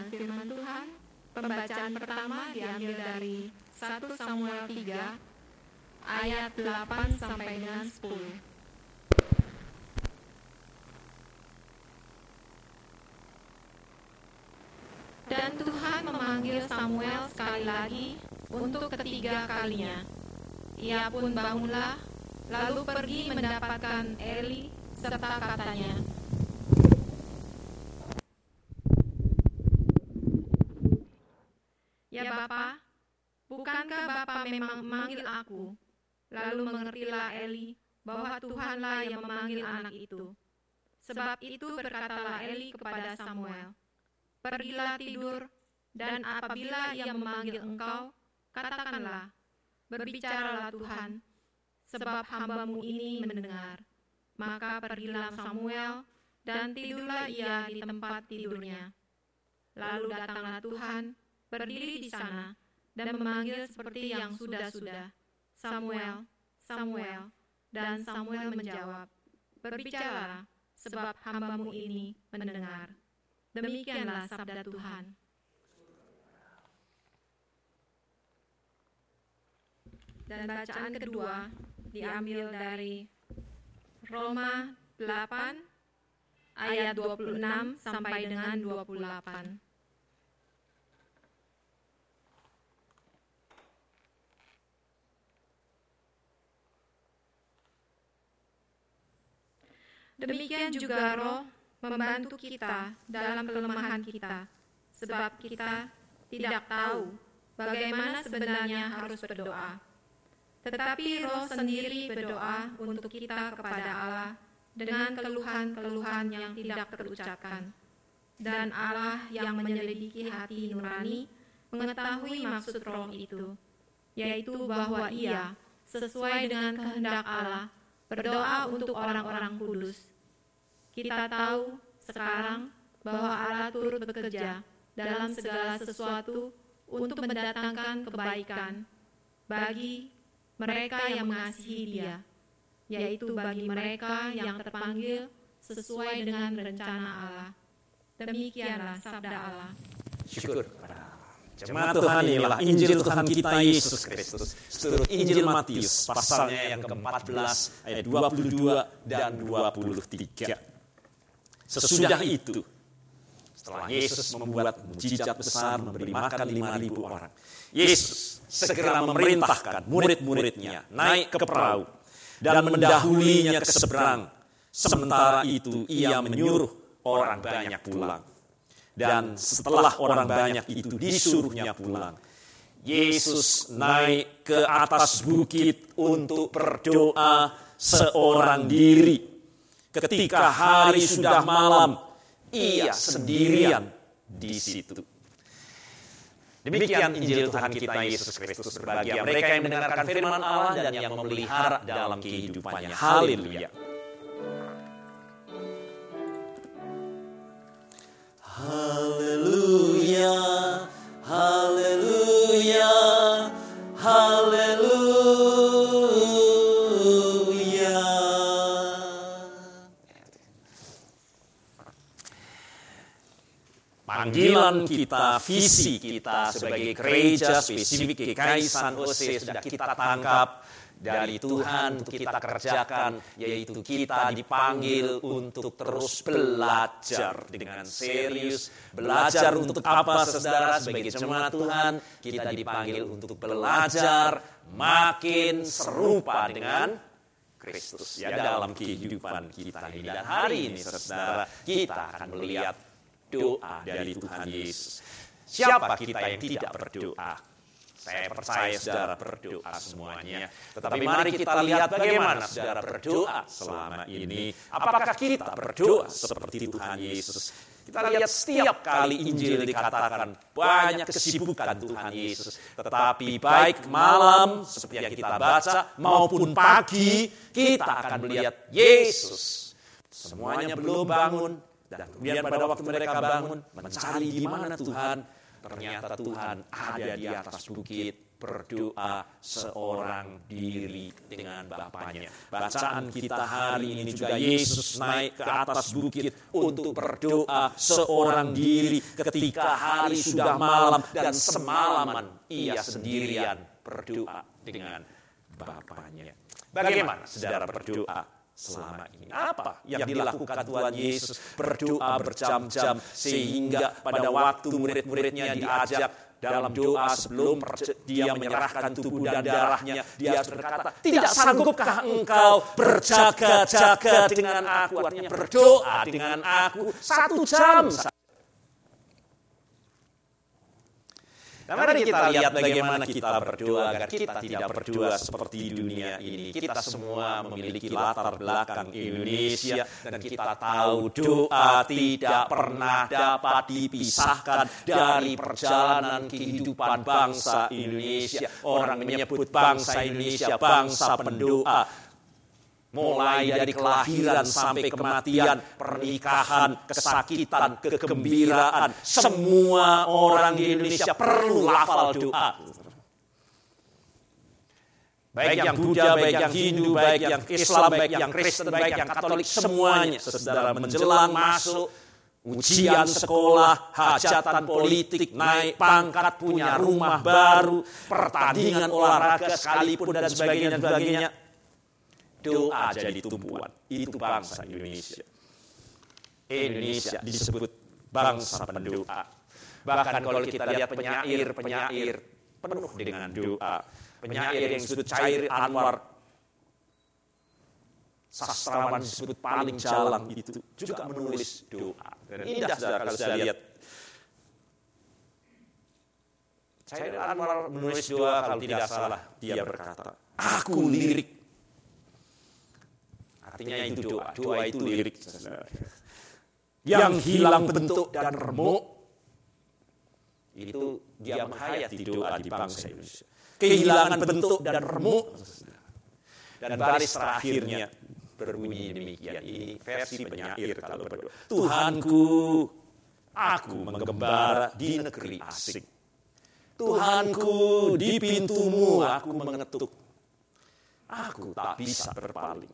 firman Tuhan. Pembacaan pertama diambil dari 1 Samuel 3 ayat 8 sampai dengan 10. Dan Tuhan memanggil Samuel sekali lagi untuk ketiga kalinya. Ia pun bangunlah, lalu pergi mendapatkan Eli serta katanya, "Ya Bapa, bukankah Bapa memang memanggil aku?" Lalu mengertilah Eli bahwa Tuhanlah yang memanggil anak itu. Sebab itu berkatalah Eli kepada Samuel, "Pergilah tidur, dan apabila ia memanggil engkau, katakanlah, 'Berbicaralah Tuhan, sebab hamba-Mu ini mendengar.' Maka pergilah Samuel, dan tidurlah ia di tempat tidurnya. Lalu datanglah Tuhan, berdiri di sana, dan memanggil seperti yang sudah-sudah, 'Samuel, Samuel.' Dan Samuel menjawab, 'Berbicaralah, sebab hamba-Mu ini mendengar.' Demikianlah sabda Tuhan. Dan bacaan kedua diambil dari Roma 8 ayat 26 sampai dengan 28. Demikian juga Roh membantu kita dalam kelemahan kita, sebab kita tidak tahu bagaimana sebenarnya harus berdoa. Tetapi Roh sendiri berdoa untuk kita kepada Allah dengan keluhan-keluhan yang tidak terucapkan. Dan Allah yang menyelidiki hati nurani mengetahui maksud Roh itu, yaitu bahwa Ia, sesuai dengan kehendak Allah, berdoa untuk orang-orang kudus. Kita tahu sekarang bahwa Allah turut bekerja dalam segala sesuatu untuk mendatangkan kebaikan bagi mereka yang mengasihi Dia, yaitu bagi mereka yang terpanggil sesuai dengan rencana Allah. Demikianlah sabda Allah. Syukur kepada Jemaat Tuhan, inilah Injil Tuhan kita Yesus Kristus. Seturut Injil Matius, pasalnya yang ke-14, ayat 22 dan 23. Sesudah itu, setelah Yesus membuat mujizat besar memberi makan 5.000 orang, Yesus segera memerintahkan murid-muridnya naik ke perahu dan mendahulinya ke seberang. Sementara itu ia menyuruh orang banyak pulang. Dan setelah orang banyak itu disuruhnya pulang, Yesus naik ke atas bukit untuk berdoa seorang diri. Ketika hari sudah malam, ia sendirian di situ. Demikian Injil Tuhan kita Yesus Kristus bagi mereka yang mendengarkan firman Allah dan yang memelihara dalam kehidupannya. Haleluya. Haleluya, haleluya, haleluya. Panggilan kita, visi kita sebagai gereja spesifik GKI San Jose sudah kita tangkap dari Tuhan untuk kita kerjakan, yaitu kita dipanggil untuk terus belajar dengan serius. Belajar untuk apa, saudara? Sebagai jemaat Tuhan, kita dipanggil untuk belajar makin serupa dengan Kristus ya dalam kehidupan kita ini. Dan hari ini, saudara, kita akan melihat doa dari Tuhan Yesus. Siapa kita yang tidak berdoa? Saya percaya saudara berdoa semuanya. Tetapi mari kita lihat bagaimana saudara berdoa selama ini. Apakah kita berdoa seperti Tuhan Yesus? Kita lihat setiap kali Injil dikatakan banyak kesibukan Tuhan Yesus. Tetapi baik malam seperti yang kita baca maupun pagi, kita akan melihat Yesus. Semuanya belum bangun. Dan kemudian pada waktu mereka bangun, mencari di mana Tuhan. Ternyata Tuhan ada di atas bukit berdoa seorang diri dengan Bapaknya. Bacaan kita hari ini juga Yesus naik ke atas bukit untuk berdoa seorang diri ketika hari sudah malam dan semalaman ia sendirian berdoa dengan Bapaknya. Bagaimana saudara berdoa selama ini? Apa yang dilakukan Tuhan Yesus? Berdoa berjam-jam sehingga pada waktu murid-muridnya diajak dalam doa sebelum dia menyerahkan tubuh dan darahnya, dia berkata, tidak sanggupkah engkau berjaga-jaga dengan aku? Artinya berdoa dengan aku 1 jam. Nah, mari kita lihat bagaimana kita berdoa agar kita tidak berdoa seperti dunia ini. Kita semua memiliki latar belakang Indonesia dan kita tahu doa tidak pernah dapat dipisahkan dari perjalanan kehidupan bangsa Indonesia. Orang menyebut bangsa Indonesia bangsa pendoa. Mulai dari kelahiran sampai kematian, pernikahan, kesakitan, kegembiraan, semua orang di Indonesia perlu lafal doa. Baik yang Buddha, baik yang Hindu, baik yang Islam, baik yang Kristen, baik yang Katolik, semuanya saudara menjelang masuk ujian sekolah, hajatan politik, naik pangkat, punya rumah baru, pertandingan olahraga sekalipun dan sebagainya. Doa jadi tumpuan. Itu bangsa Indonesia. Indonesia disebut bangsa pendoa. Bahkan kalau kita lihat penyair penuh dengan doa. Penyair yang disebut Chair Anwar, sastrawan disebut paling jalang itu juga menulis doa. Dan indah kalau saya lihat. Chair Anwar menulis doa, kalau tidak salah dia berkata, aku lirik. Artinya itu doa. Doa itu lirik. Yang hilang bentuk dan remuk, itu dia menghayati doa di bangsa Indonesia. Kehilangan bentuk dan remuk. Dan baris terakhirnya berbunyi demikian. Ini versi penyair kalau berdoa. Tuhanku, aku menggembara di negeri asing. Tuhanku, di pintumu aku mengetuk. Aku tak bisa berpaling.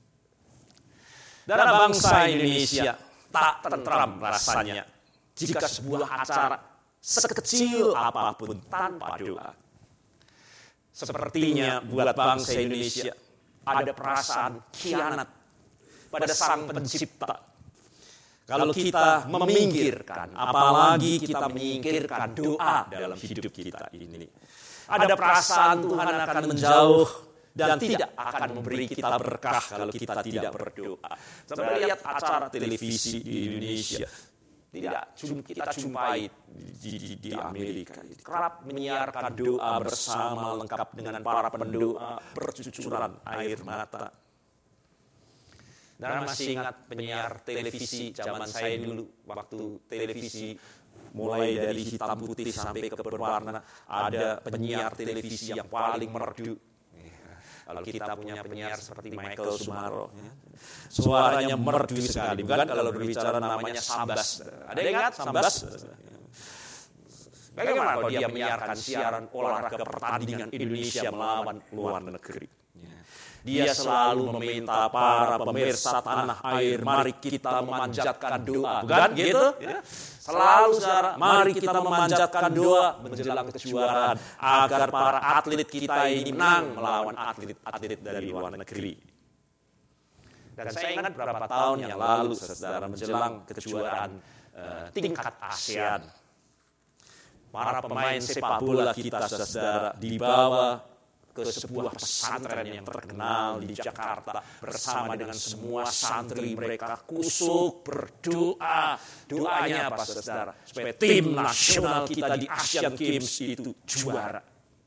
Dari bangsa Indonesia tak tentram rasanya jika sebuah acara sekecil apapun tanpa doa. Sepertinya buat bangsa Indonesia ada perasaan khianat pada Sang Pencipta. Kalau kita meminggirkan, apalagi kita menyingkirkan doa dalam hidup kita ini. Ada perasaan Tuhan akan menjauh dan tidak akan memberi kita berkah kalau kita tidak berdoa. Saya lihat acara televisi di Indonesia, kita jumpai di Amerika, kerap menyiarkan doa bersama lengkap dengan para pendoa, bercucuran air mata. Dan masih ingat penyiar televisi zaman saya dulu, waktu televisi mulai dari hitam putih sampai ke berwarna, ada penyiar televisi yang paling merdu. Kalau kita punya penyiar seperti Michael Sumaro, suaranya merdu sekali. Bukan kalau berbicara namanya Sambas. Ada yang ingat Sambas? Bagaimana kalau dia menyiarkan siaran olahraga pertandingan Indonesia melawan luar negeri? Dia selalu meminta para pemirsa tanah air, mari kita memanjatkan doa. Bukan gitu? Selalu saudara, mari kita memanjatkan doa menjelang kejuaraan agar para atlet kita ini menang melawan atlet dari luar negeri. Dan saya ingat beberapa tahun yang lalu, saudara, menjelang kejuaraan tingkat ASEAN, para pemain sepak bola kita, saudara, dibawa ke sebuah pesantren yang terkenal di Jakarta bersama dengan semua santri mereka kusuk berdoa. Doanya apa, saudara? Supaya tim nasional kita di Asian Games itu juara.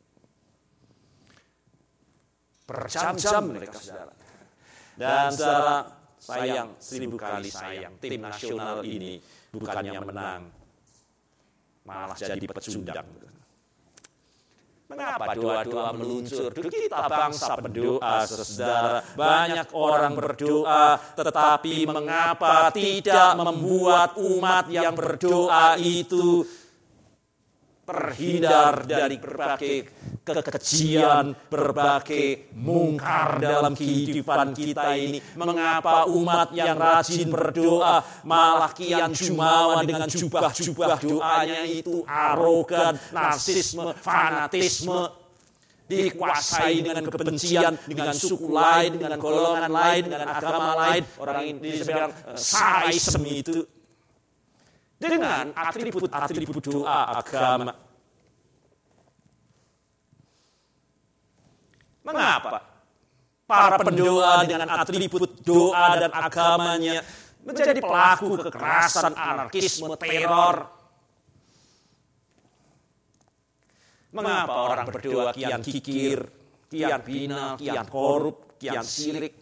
Berjam-jam mereka, saudara. Dan saudara, sayang, 1000 kali sayang, tim nasional ini bukannya menang, malah jadi pecundang. Mengapa doa-doa meluncur? Kita bangsa pendoa, saudara. Banyak orang berdoa, tetapi mengapa tidak membuat umat yang berdoa itu terhindar dari berbagai kekejian, berbagai mungkar dalam kehidupan kita ini. Mengapa umat yang rajin berdoa malah kian jumawa dengan jubah-jubah doanya itu arogan, narsisme, fanatisme, dikuasai dengan kebencian, dengan suku lain, dengan golongan lain, dengan agama lain. Orang Indonesia bilang saraisme itu. Dengan atribut-atribut doa agama. Mengapa para pendoa dengan atribut doa dan agamanya menjadi pelaku kekerasan, anarkisme, teror? Mengapa orang berdoa kian kikir, kian binal, kian korup, kian sirik?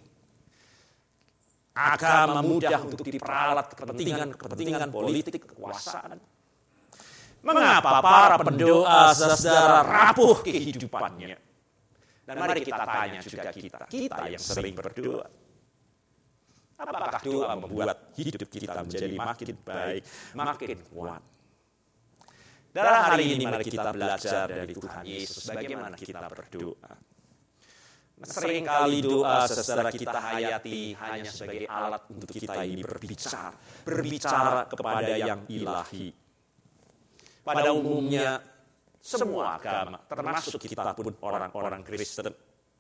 Agama mudah untuk diperalat kepentingan politik, kekuasaan. Mengapa para pendoa saudara rapuh kehidupannya? Dan mari kita tanya juga kita yang sering berdoa. Apakah doa membuat hidup kita menjadi makin baik, makin kuat? Dalam hari ini mari kita belajar dari Tuhan Yesus bagaimana kita berdoa. Seringkali doa saudara kita hayati hanya sebagai alat untuk kita ini berbicara kepada yang ilahi. Pada umumnya semua agama, termasuk kita pun orang-orang Kristen,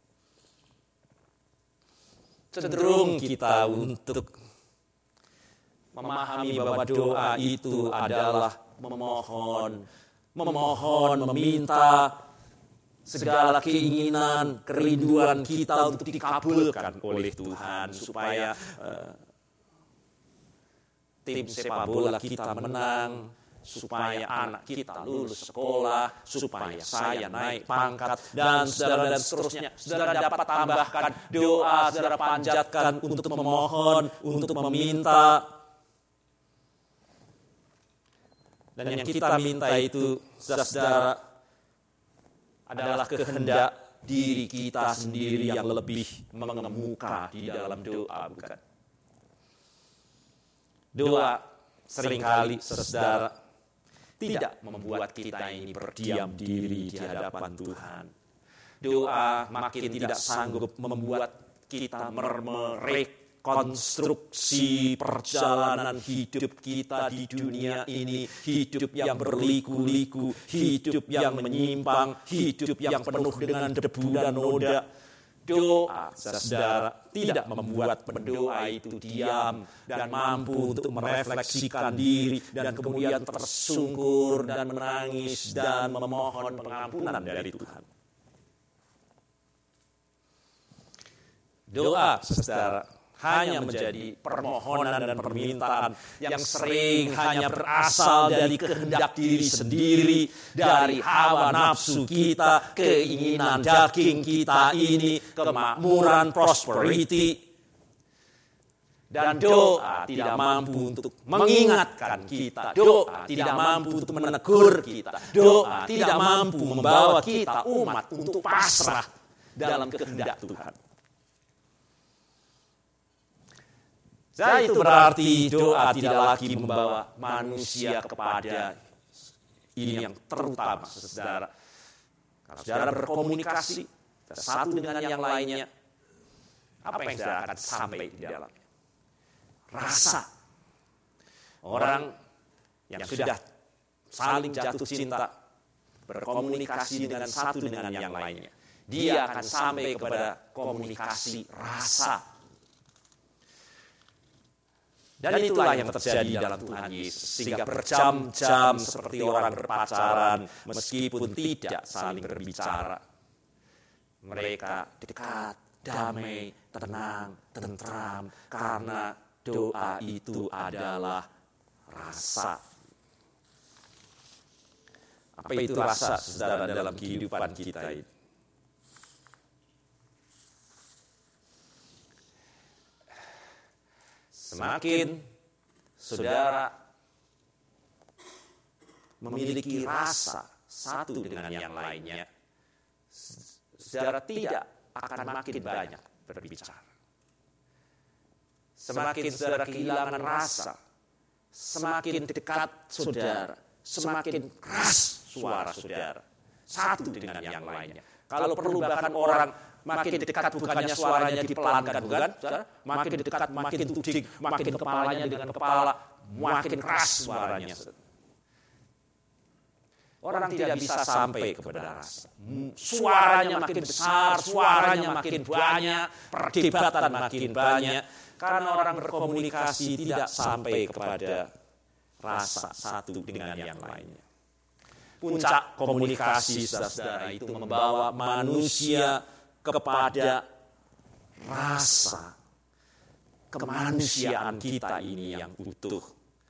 cenderung kita untuk memahami bahwa doa itu adalah memohon, meminta segala keinginan, kerinduan kita untuk dikabulkan oleh Tuhan, supaya tim sepak bola kita menang, supaya anak kita lulus sekolah, supaya saya naik pangkat, dan saudara dan seterusnya. Saudara dapat tambahkan doa, saudara panjatkan untuk memohon, untuk meminta. Dan yang kita minta itu, saudara, adalah kehendak diri kita sendiri yang lebih mengemuka di dalam doa, bukan? Doa seringkali, saudara, tidak membuat kita ini berdiam diri di hadapan Tuhan. Doa makin tidak sanggup membuat kita merekonstruksi perjalanan hidup kita di dunia ini. Hidup yang berliku-liku, hidup yang menyimpang, hidup yang penuh dengan debu dan noda. Doa, saudara, tidak membuat pendoa itu diam dan mampu untuk merefleksikan diri dan kemudian tersungkur dan menangis dan memohon pengampunan dari Tuhan. Doa, saudara, hanya menjadi permohonan dan permintaan yang sering hanya berasal dari kehendak diri sendiri, dari hawa nafsu kita, keinginan daging kita ini, kemakmuran, prosperity. Dan doa tidak mampu untuk mengingatkan kita, doa tidak mampu untuk menegur kita, doa tidak mampu membawa kita umat untuk pasrah dalam kehendak Tuhan. Jadi itu berarti doa tidak lagi membawa manusia kepada ini yang terutama, saudara. Kalau saudara berkomunikasi satu dengan yang lainnya, apa yang saudara akan sampai di dalamnya? Rasa. Orang yang sudah saling jatuh cinta, berkomunikasi dengan satu dengan yang lainnya, dia akan sampai kepada komunikasi rasa. Dan itulah yang terjadi dalam Tuhan Yesus. Sehingga berjam-jam seperti orang berpacaran, meskipun tidak saling berbicara, mereka dekat, damai, tenang, tentram, karena doa itu adalah rasa. Apa itu rasa, saudara, dalam kehidupan kita ini? Semakin saudara memiliki rasa satu dengan yang lainnya, saudara tidak akan makin banyak berbicara. Semakin saudara kehilangan rasa, semakin dekat saudara, semakin keras suara saudara, satu dengan yang lainnya. Kalau perlu bahkan orang makin dekat bukannya suaranya dipelankan, bukan? Makin dekat, makin tuding, makin kepalanya dengan kepala, makin keras suaranya. Orang tidak bisa sampai kepada rasa. Suaranya makin besar, suaranya makin banyak, perdebatan makin banyak. Karena orang berkomunikasi tidak sampai kepada rasa satu dengan yang lainnya. Puncak komunikasi, saudara, itu membawa manusia kepada rasa kemanusiaan kita ini yang utuh.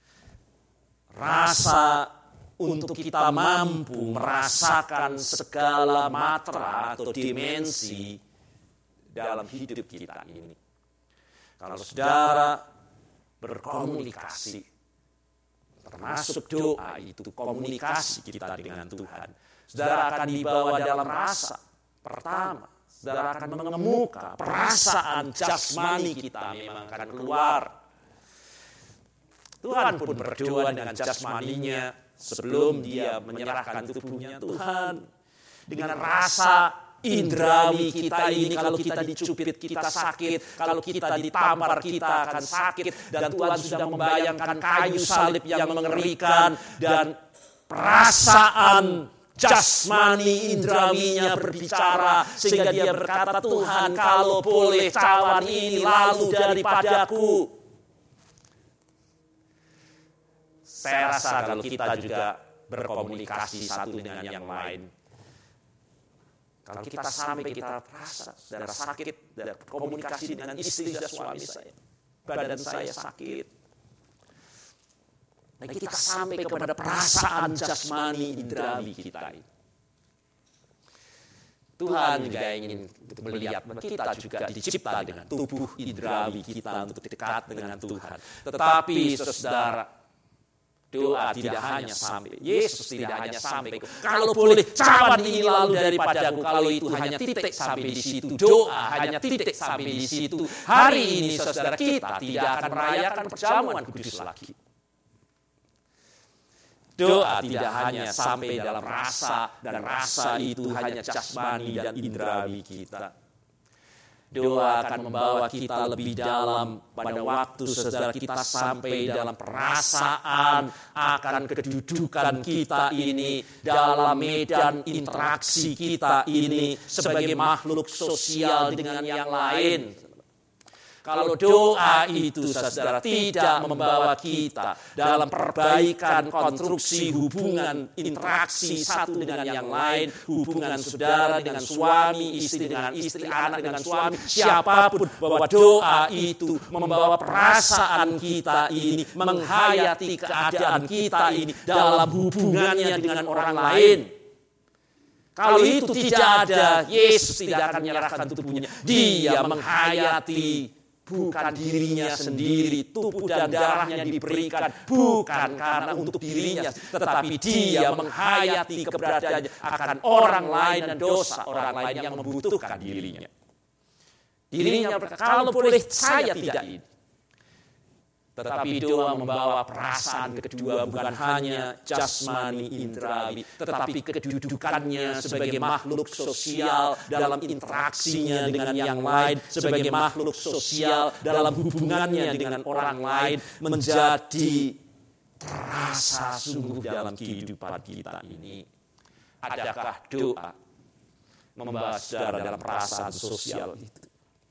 Rasa untuk kita mampu merasakan segala matra atau dimensi dalam hidup kita ini. Kalau saudara berkomunikasi, termasuk doa, itu komunikasi kita dengan Tuhan, saudara akan dibawa dalam rasa. Pertama, saudara akan mengemuka perasaan jasmani kita memang akan keluar. Tuhan pun berdoa dengan jasmaninya sebelum dia menyerahkan tubuhnya. Tuhan, dengan rasa indrawi kita ini, kalau kita dicubit kita sakit, kalau kita ditampar kita akan sakit, dan Tuhan sudah membayangkan kayu salib yang mengerikan, dan perasaan jasmani indrawinya berbicara sehingga dia berkata, Tuhan, kalau boleh cawan ini lalu daripadaku. Saya rasa kalau kita juga berkomunikasi satu dengan yang lain, kalau kita sampai kita rasa saudara sakit, saudara komunikasi dengan istri dan suami saya, badan saya sakit, dan kita sampai kepada perasaan jasmani indrawi kita ini. Tuhan juga ingin melihat kita juga dicipta dengan tubuh indrawi kita untuk dekat dengan Tuhan. Tetapi saudara, doa tidak hanya sampai, Yesus tidak hanya sampai, kalau boleh cawan ini lalu daripadaku, kalau itu hanya titik sampai di situ, doa hanya titik sampai di situ. Hari ini saudara, kita tidak akan merayakan perjamuan kudus lagi. Doa tidak hanya sampai dalam rasa, dan rasa itu hanya jasmani dan indrawi kita. Doa akan membawa kita lebih dalam pada waktu saudara kita sampai dalam perasaan akan kedudukan kita ini dalam medan interaksi kita ini sebagai makhluk sosial dengan yang lain. Kalau doa itu saudara tidak membawa kita dalam perbaikan konstruksi hubungan interaksi satu dengan yang lain, hubungan saudara dengan suami, istri dengan istri, anak dengan suami, siapapun, bahwa doa itu membawa perasaan kita ini menghayati keadaan kita ini dalam hubungannya dengan orang lain. Kalau itu tidak ada, Yesus tidak akan menyerahkan tubuhnya. Dia menghayati bukan dirinya sendiri, tubuh dan darahnya diberikan bukan karena untuk dirinya, tetapi dia menghayati keberadaannya akan orang lain dan dosa orang lain yang membutuhkan dirinya. Dirinya berkata, kalau boleh saya tidak ini. Tetapi doa membawa perasaan kedua, bukan hanya jasmani indrawi, tetapi kedudukannya sebagai makhluk sosial dalam interaksinya dengan yang lain, sebagai makhluk sosial dalam hubungannya dengan orang lain, menjadi terasa sungguh dalam kehidupan kita ini. Adakah doa membawa saudara dalam perasaan sosial itu?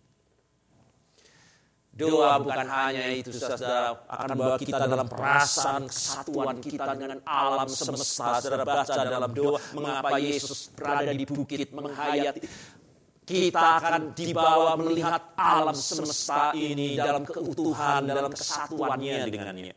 Doa bukan hanya itu, saudara, akan membawa kita dalam perasaan kesatuan kita dengan alam semesta. Saudara baca dalam doa, mengapa Yesus berada di bukit menghayati. Kita akan dibawa melihat alam semesta ini dalam keutuhan, dalam kesatuannya dengannya.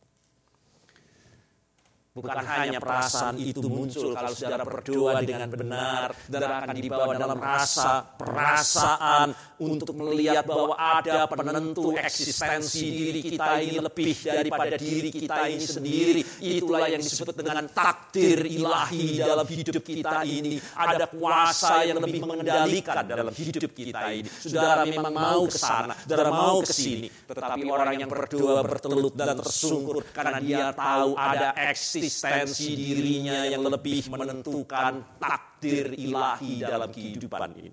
Bukan hanya perasaan itu muncul kalau saudara berdoa dengan benar, saudara akan dibawa dalam perasaan untuk melihat bahwa ada penentu eksistensi diri kita ini lebih daripada diri kita ini sendiri. Itulah yang disebut dengan takdir ilahi dalam hidup kita ini. Ada kuasa yang lebih mengendalikan dalam hidup kita ini. Saudara memang mau ke sana, saudara mau ke sini, tetapi orang yang berdoa bertelut dan tersungkur karena dia tahu ada eksistensi eksistensi dirinya yang lebih menentukan takdir ilahi dalam kehidupan ini.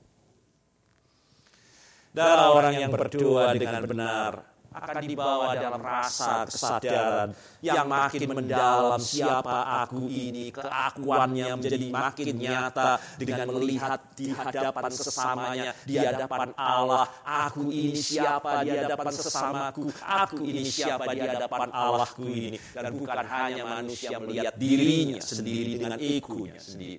Dan orang yang berdoa dengan benar akan dibawa dalam rasa kesadaran yang makin mendalam siapa aku ini, keakuannya menjadi makin nyata dengan melihat di hadapan sesamanya, di hadapan Allah, aku ini siapa di hadapan sesamaku, aku ini siapa di hadapan Allahku ini, dan bukan hanya manusia melihat dirinya sendiri dengan egonya sendiri.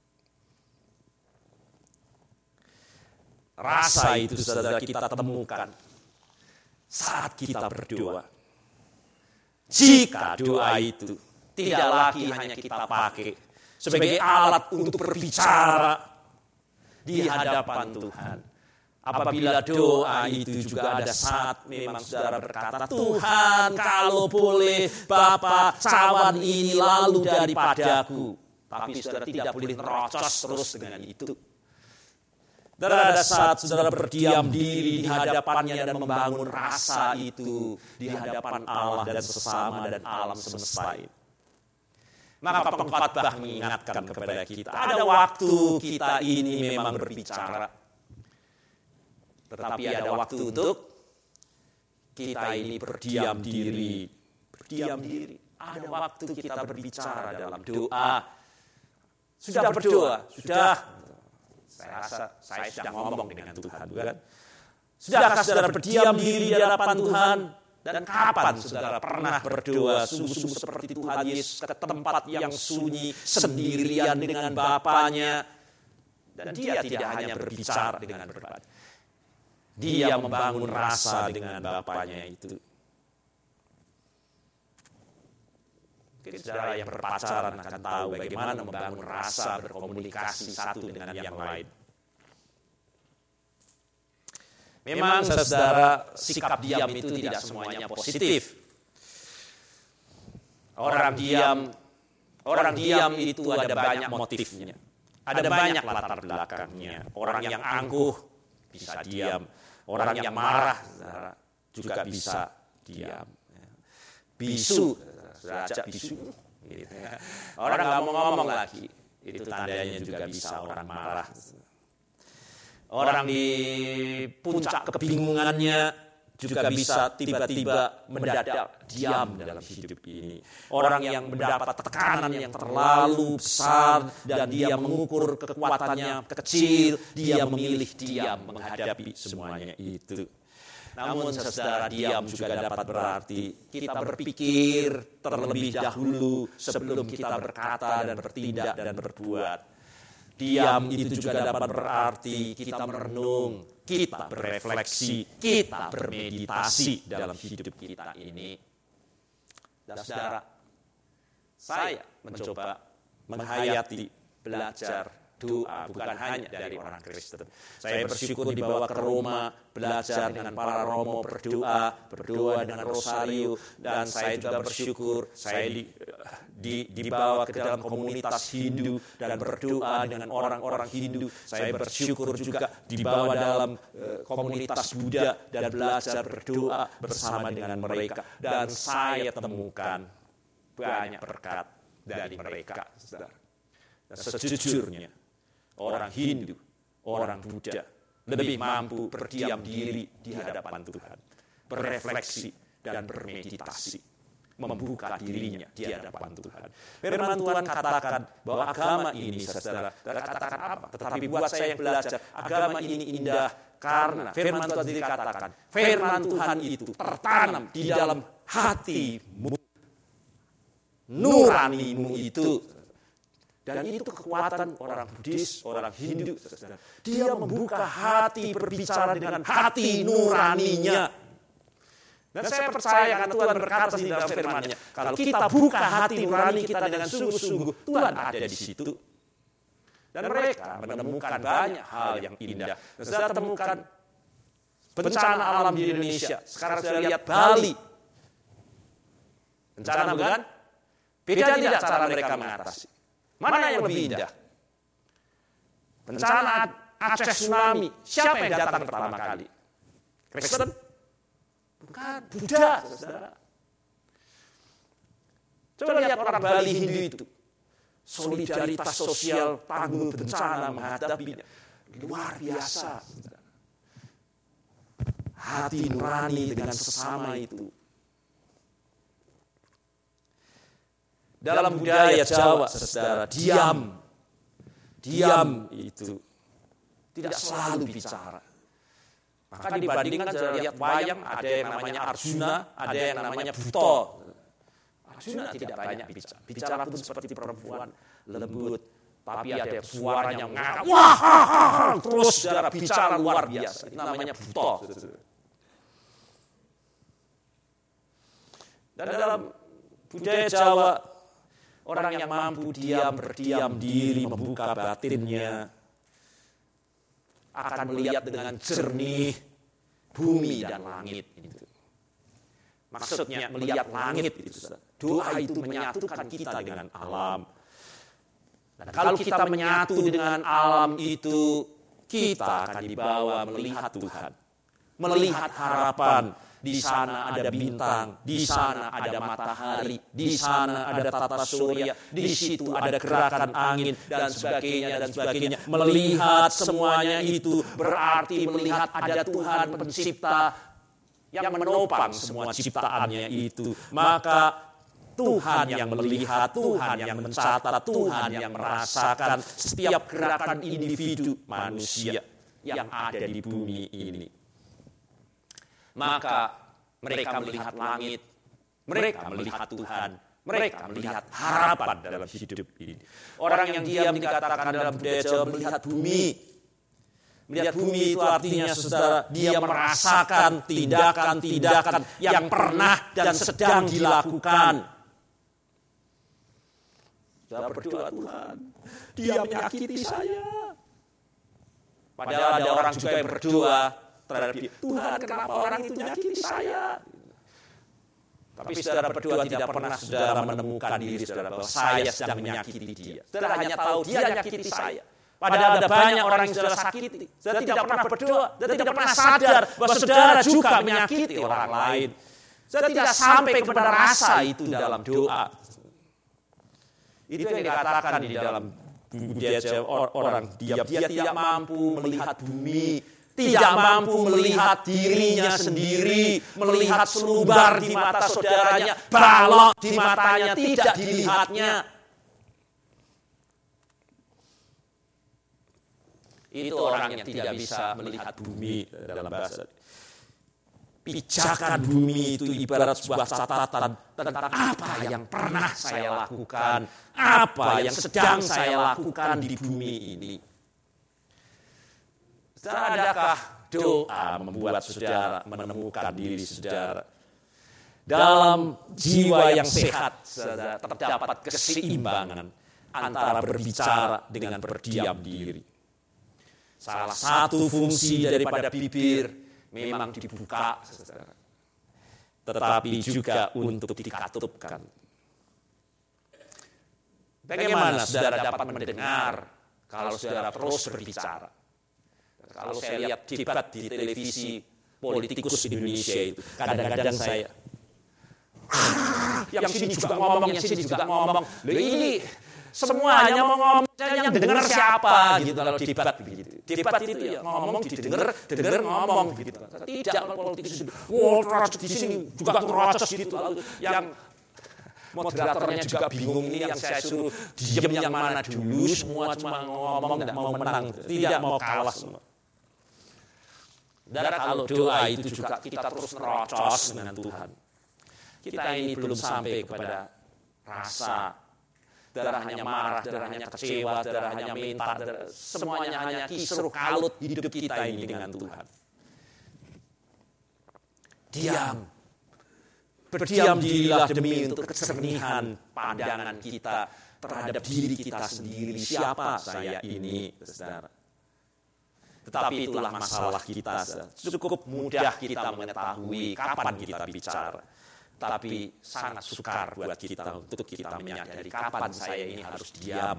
Rasa itu saudara kita temukan saat kita berdoa. Jika doa itu tidak lagi hanya kita pakai sebagai alat untuk berbicara di hadapan Tuhan. Apabila doa itu juga ada saat memang saudara berkata, Tuhan kalau boleh Bapa cawan ini lalu daripadaku. Tapi saudara tidak boleh nerocos terus dengan itu. Dan ada saat saudara berdiam diri di hadapannya dan membangun rasa itu di hadapan Allah dan sesama dan alam semesta ini. Maka pengkhotbah mengingatkan kepada kita, ada waktu kita ini memang berbicara. Tetapi ada waktu untuk kita ini berdiam diri. Berdiam diri. Ada waktu kita berbicara dalam doa. Sudah berdoa, sudah. Saya rasa saya sedang ngomong dengan Tuhan, bukan? Sudahkah saudara berdiam diri di hadapan Tuhan? Dan kapan saudara pernah berdoa sungguh-sungguh seperti Tuhan Yesus ke tempat yang sunyi sendirian dengan Bapanya? Dan dia tidak hanya berbicara dengan berbagi. Dia membangun rasa dengan Bapanya itu. Mungkin saudara yang berpacaran akan tahu bagaimana membangun rasa berkomunikasi satu dengan yang lain. Memang saudara, sikap diam itu tidak semuanya positif. Orang diam itu ada banyak motifnya. Ada banyak latar belakangnya. Orang yang angkuh bisa diam. Orang yang marah saudara, juga bisa diam. Bisu, saudara, bisu. Gitu. Orang nggak mau ngomong lagi. Itu tandanya juga bisa orang marah. Orang di puncak kebingungannya juga bisa tiba-tiba mendadak diam dalam hidup ini. Orang yang mendapat tekanan yang terlalu besar dan dia mengukur kekuatannya kecil, dia memilih diam menghadapi semuanya itu. Namun saudara, diam juga dapat berarti kita berpikir terlebih dahulu sebelum kita berkata dan bertindak dan berbuat. Diam itu juga dapat berarti kita merenung, kita berefleksi, kita bermeditasi dalam hidup kita ini. Dan saudara, saya mencoba menghayati, belajar doa bukan hanya dari orang Kristen. Saya bersyukur dibawa ke Roma, belajar dengan para romo, berdoa dengan rosario, dan saya juga bersyukur saya dibawa ke dalam komunitas Hindu dan berdoa dengan orang-orang Hindu. Saya bersyukur juga dibawa dalam komunitas Buddha dan belajar berdoa bersama dengan mereka. Dan saya temukan banyak berkat dari mereka, saudara. Dan sejujurnya, orang Hindu, orang Buddha lebih mampu berdiam diri di hadapan Tuhan, berefleksi dan bermeditasi, membuka dirinya di hadapan Tuhan. Firman Tuhan katakan bahwa agama ini, saudara, katakan apa? Tetapi buat saya yang belajar, agama ini indah karena firman Tuhan sendiri katakan, firman Tuhan itu tertanam di dalam hatimu, nuranimu itu. Dan itu kekuatan orang Buddhis, orang Hindu. Dia membuka hati, berbicara dengan hati nuraninya. Dan saya percaya karena Tuhan berkata di dalam firman-Nya, kalau kita buka hati nurani kita dengan sungguh-sungguh, Tuhan ada di situ. Dan mereka menemukan banyak hal yang indah. Dan saya temukan bencana alam di Indonesia. Sekarang saya lihat Bali. Bencana bukan? Beda tidak cara mereka mengatasi. Mana yang lebih indah? Bencana Aceh tsunami. Siapa yang datang pertama kali? Kristen? Bukan, Buddha, saudara. Coba lihat orang Bali Hindu itu. Solidaritas sosial, tangguh bencana menghadapinya. Luar biasa. Hati nurani dengan sesama itu. Dalam budaya Jawa, saudara, diam itu tidak selalu bicara. Maka dibandingkan saya lihat wayang, ada yang namanya Arjuna, ada yang namanya Buto. Arjuna tidak banyak bicara. Bicara pun seperti perempuan, lembut. Tapi ada suaranya ngakak. Wah, terus saudara bicara luar biasa. Itu namanya Buto. Dan dalam budaya Jawa, orang yang mampu berdiam diri, membuka batinnya, akan melihat dengan jernih bumi dan langit. Maksudnya melihat langit. Doa itu menyatukan kita dengan alam. Dan kalau kita menyatu dengan alam itu, kita akan dibawa melihat Tuhan. Melihat harapan. Di sana ada bintang, di sana ada matahari, di sana ada tata surya, di situ ada gerakan angin, dan sebagainya. Melihat semuanya itu berarti melihat ada Tuhan pencipta yang menopang semua ciptaannya itu. Maka Tuhan yang melihat, Tuhan yang mencatat, Tuhan yang merasakan setiap gerakan individu manusia yang ada di bumi ini. Maka mereka melihat langit, mereka melihat Tuhan, mereka melihat harapan dalam hidup ini. Orang yang diam dikatakan dalam budaya Jawa melihat bumi. Melihat bumi itu artinya, saudara, dia merasakan tindakan-tindakan yang pernah dan sedang dilakukan. Saudara berdoa, Tuhan, dia menyakiti saya. Padahal ada orang juga yang berdoa terhadap dia, Tuhan, kenapa orang itu nyakiti saya? Tapi saudara berdoa tidak pernah saudara menemukan diri saudara bahwa saya sedang menyakiti dia. Saudara hanya tahu dia nyakiti saya. Padahal ada banyak orang yang saudara sakiti. Saudara tidak pernah berdoa, saudara tidak pernah sadar bahwa saudara juga menyakiti orang lain. Saudara tidak sampai kepada rasa itu dalam doa. Itu yang dikatakan di dalam budaya orang diam. Dia tidak mampu melihat bumi, tidak mampu melihat dirinya sendiri, melihat selumbar di mata saudaranya, balok di matanya, tidak dilihatnya. Itu orang yang tidak bisa melihat bumi dalam bahasa. Pijakan bumi itu ibarat sebuah catatan tentang apa yang pernah saya lakukan, apa yang sedang saya lakukan di bumi ini. Saudara, adakah doa membuat saudara menemukan diri saudara? Dalam jiwa yang sehat, saudara, terdapat keseimbangan antara berbicara dengan berdiam diri. Salah satu fungsi daripada bibir memang dibuka, saudara, tetapi juga untuk dikatupkan. Bagaimana saudara dapat mendengar kalau saudara terus berbicara? Kalau saya lihat debat di televisi politikus Indonesia itu, kadang-kadang saya, yang sini juga ngomong, yang sini juga ngomong. Loh, ini semuanya mau ngomong, yang dengar siapa gitu kalau debat begitu. Debat itu ya ngomong didengar ngomong begitu. Tidak kalau politikus itu, di sini juga terocos gitu. Yang moderatornya juga bingung, ini yang saya suruh diam yang mana dulu, semua cuma ngomong, tidak mau menang, tidak mau kalah semua. Dan kalau doa itu juga kita terus nerocos dengan Tuhan. Kita ini belum sampai kepada rasa, saudara hanya marah, saudara hanya kecewa, saudara hanya minta, semuanya hanya kisruh kalut hidup kita ini dengan Tuhan. Diam. Berdiam dirilah demi untuk kejernihan pandangan kita terhadap diri kita sendiri. Siapa saya ini, saudara? Tetapi itulah masalah kita. Cukup mudah kita mengetahui kapan kita bicara. Tapi sangat sukar buat kita untuk kita menyadari kapan saya ini harus diam.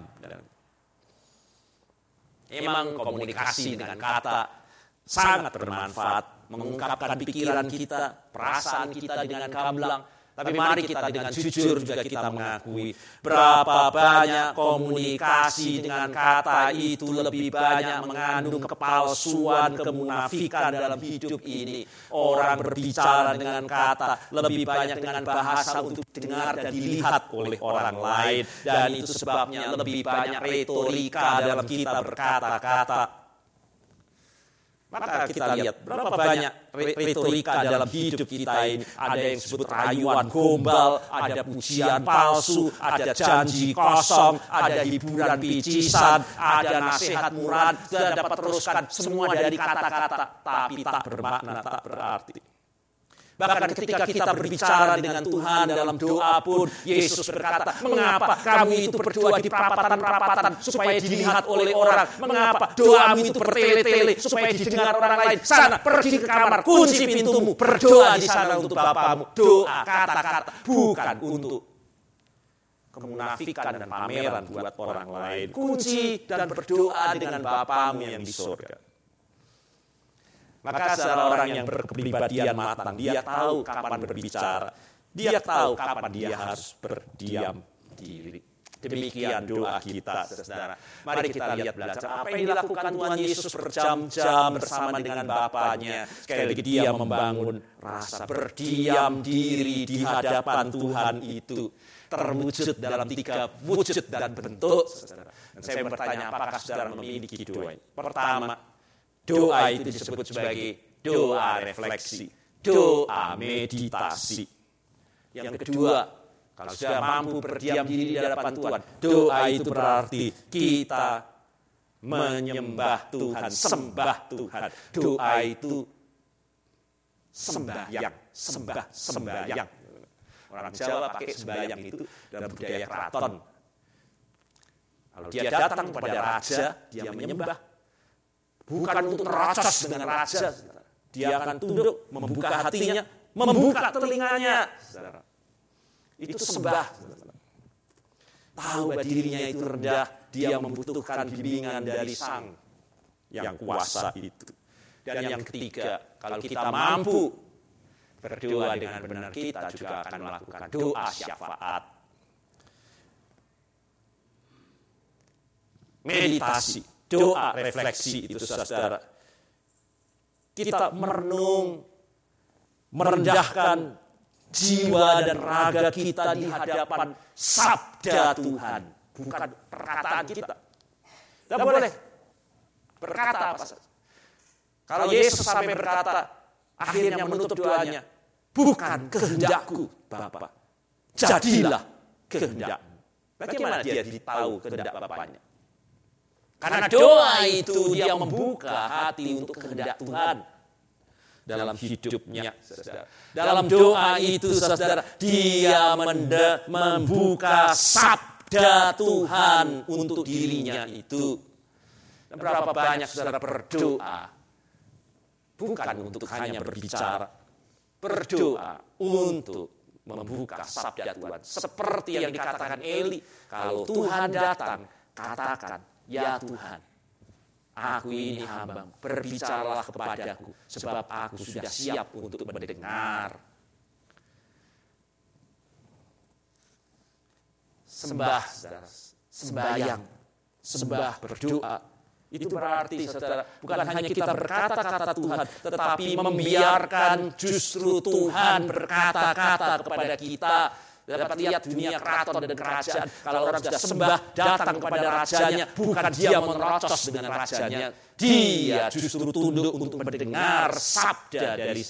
Memang komunikasi dengan kata sangat bermanfaat. Mengungkapkan pikiran kita, perasaan kita dengan gamblang. Tapi mari kita dengan jujur juga kita mengakui berapa banyak komunikasi dengan kata itu lebih banyak mengandung kepalsuan, kemunafikan dalam hidup ini. Orang berbicara dengan kata lebih banyak dengan bahasa untuk didengar dan dilihat oleh orang lain. Dan itu sebabnya lebih banyak retorika dalam kita berkata-kata. Maka kita lihat berapa banyak retorika dalam hidup kita ini. Ada yang disebut rayuan gombal, ada pujian palsu, ada janji kosong, ada hiburan picisan, ada nasihat murah. Kita dapat teruskan semua dari kata-kata, tapi tak bermakna, tak berarti. Bahkan ketika kita berbicara dengan Tuhan dalam doa pun, Yesus berkata, mengapa kamu itu berdoa di perapatan-perapatan supaya dilihat oleh orang? Mengapa doamu itu bertele-tele supaya didengar orang lain? Sana, pergi ke kamar, kunci pintumu, berdoa di sana untuk Bapamu. Doa, kata-kata, bukan untuk kemunafikan dan pameran buat orang lain. Kunci dan berdoa dengan Bapamu yang di surga. Maka seorang orang yang berkepribadian matang, dia tahu kapan berbicara. Dia tahu kapan dia harus berdiam diri. Demikian doa kita, saudara. Mari kita lihat belajar apa yang dilakukan Tuhan Yesus berjam-jam bersama dengan Bapaknya. Sekali lagi dia membangun rasa berdiam diri di hadapan Tuhan itu. Terwujud dalam 3 wujud dan bentuk. Saudara. Dan saya bertanya, apakah saudara memiliki doa ini? Pertama, doa itu disebut sebagai doa refleksi, doa meditasi. Yang kedua, kalau sudah mampu berdiam diri di hadapan Tuhan, doa itu berarti kita menyembah Tuhan, sembah Tuhan. Doa itu sembahyang, sembahyang. Orang Jawa pakai sembahyang itu dalam budaya keraton. Kalau dia datang kepada raja, dia menyembah. Bukan untuk merocos dengan raja. Dia akan tunduk, membuka hatinya, membuka telinganya. Itu sembah. Tahu bahwa dirinya itu rendah, dia membutuhkan bimbingan dari Sang yang kuasa itu. Dan yang ketiga, kalau kita mampu berdoa dengan benar, kita juga akan melakukan doa syafaat. Meditasi. Doa refleksi itu, saudara. Kita merenung, merendahkan jiwa dan raga kita di hadapan sabda Tuhan. Bukan perkataan kita. Tidak boleh berkata apa saja. Kalau Yesus sampai berkata, akhirnya menutup doanya, bukan kehendakku, Bapa, jadilah kehendakmu. Bagaimana dia tahu kehendak Bapaknya? Karena doa itu dia membuka hati untuk kehendak Tuhan dalam hidupnya. Saudara. Dalam doa itu, saudara, dia membuka sabda Tuhan untuk dirinya itu. Dan berapa banyak saudara berdoa, bukan untuk hanya berbicara, berdoa untuk membuka sabda Tuhan. Seperti yang dikatakan Eli, kalau Tuhan datang, katakan, ya Tuhan, aku ini hamba-Mu, berbicaralah kepadaku, sebab aku sudah siap untuk mendengar. Sembah, saudara, sembahyang, sembah, berdoa. Itu berarti, saudara, bukan hanya kita berkata-kata Tuhan, tetapi membiarkan justru Tuhan berkata-kata kepada kita. Dapat lihat dunia keraton dan kerajaan. Kalau orang sudah sembah, datang kepada rajanya, bukan dia menerocos dengan rajanya. Dia justru tunduk untuk mendengar sabda dari.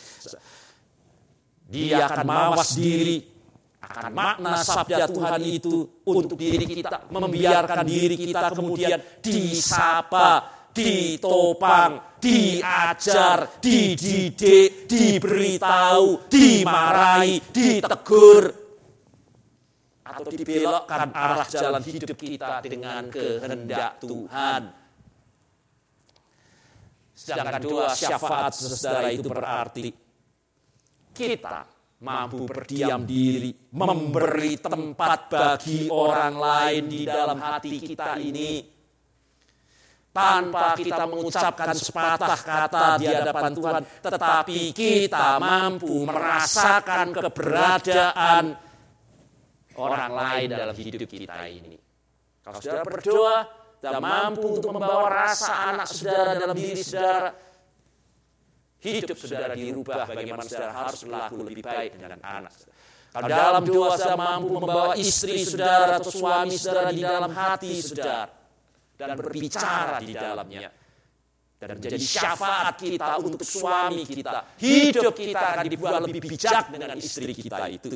Dia akan mawas diri, akan makna sabda Tuhan itu untuk diri kita. Membiarkan diri kita kemudian disapa, ditopang, diajar, dididik, diberitahu, dimarahi, ditegur, atau dibelokkan arah jalan hidup kita dengan kehendak Tuhan. Sedangkan doa syafaat, saudara, itu berarti kita mampu berdiam diri, memberi tempat bagi orang lain di dalam hati kita ini. tanpa kita mengucapkan sepatah kata di hadapan Tuhan, tetapi kita mampu merasakan keberadaan orang lain dalam hidup kita ini. Kalau saudara berdoa, dan mampu untuk membawa rasa anak saudara dalam diri saudara, hidup saudara dirubah bagaimana saudara harus berlaku lebih baik dengan anak saudara. Kalau dalam doa saudara mampu membawa istri saudara atau suami saudara di dalam hati saudara, dan berbicara di dalamnya, dan menjadi syafaat kita untuk suami kita, hidup kita akan dibuat lebih bijak dengan istri kita itu.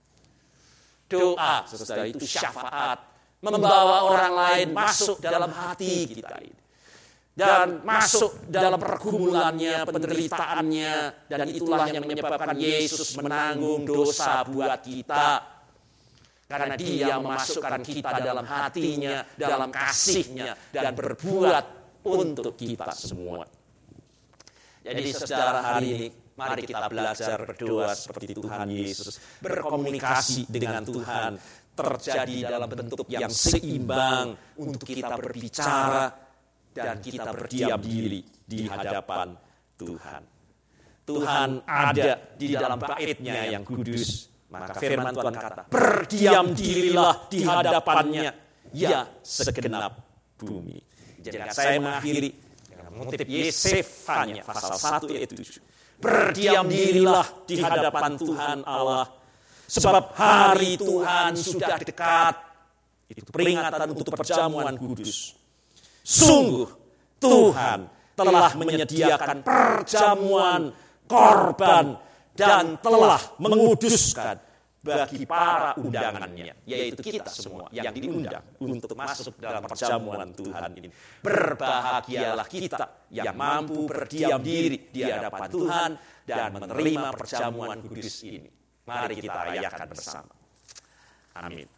Doa saudara itu syafaat, membawa orang lain masuk dalam hati kita ini, dan masuk dalam pergumulannya, penderitaannya, dan itulah yang menyebabkan Yesus menanggung dosa buat kita. Karena Dia memasukkan kita dalam hatinya, dalam kasih-Nya, dan berbuat untuk kita semua. Jadi saudara, hari ini mari kita belajar berdoa seperti Tuhan Yesus, berkomunikasi dengan Tuhan, terjadi dalam bentuk yang seimbang untuk kita berbicara dan kita berdiam diri di hadapan Tuhan. Tuhan ada di dalam bait-Nya yang kudus. Maka firman Tuhan kata, berdiam dirilah di hadapannya, ya segenap bumi. Jadi saya mengakhiri dengan mengutip Yesefanya pasal 1 ayat 7. Berdiam dirilah di hadapan Tuhan Allah, sebab hari Tuhan sudah dekat. Itu peringatan untuk perjamuan kudus. Sungguh Tuhan telah menyediakan perjamuan korban dan telah menguduskan bagi para undangannya, yaitu kita semua yang diundang untuk masuk dalam perjamuan Tuhan ini. Berbahagialah kita yang mampu berdiam diri di hadapan Tuhan dan menerima perjamuan kudus ini. Mari kita rayakan bersama. Amin.